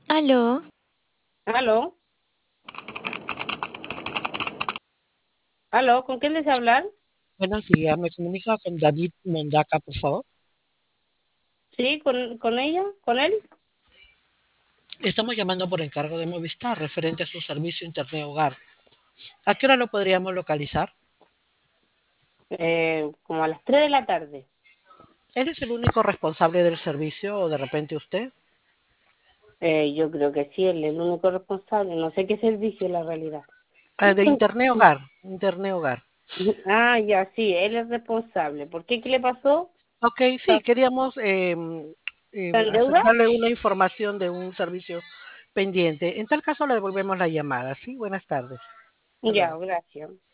Aló, Aló, aló, ¿con quién desea hablar? Buenos días, me comunica con David Mondaca, por favor. Sí, con ella, con él. Estamos llamando por encargo de Movistar referente a su servicio Internet Hogar. ¿A qué hora lo podríamos localizar? Como a las 3 de la tarde. ¿Él es el único responsable del servicio o de repente usted? Yo creo que sí, él es el único responsable. No sé qué servicio, la realidad. De Internet Hogar. Internet Hogar. Ah, ya, sí, él es responsable. ¿Por qué? ¿Qué le pasó? Ok, sí, ¿Está queríamos en deuda? darle una información de un servicio pendiente. En tal caso le devolvemos la llamada. Sí, buenas tardes. Hasta Ya, luego. gracias.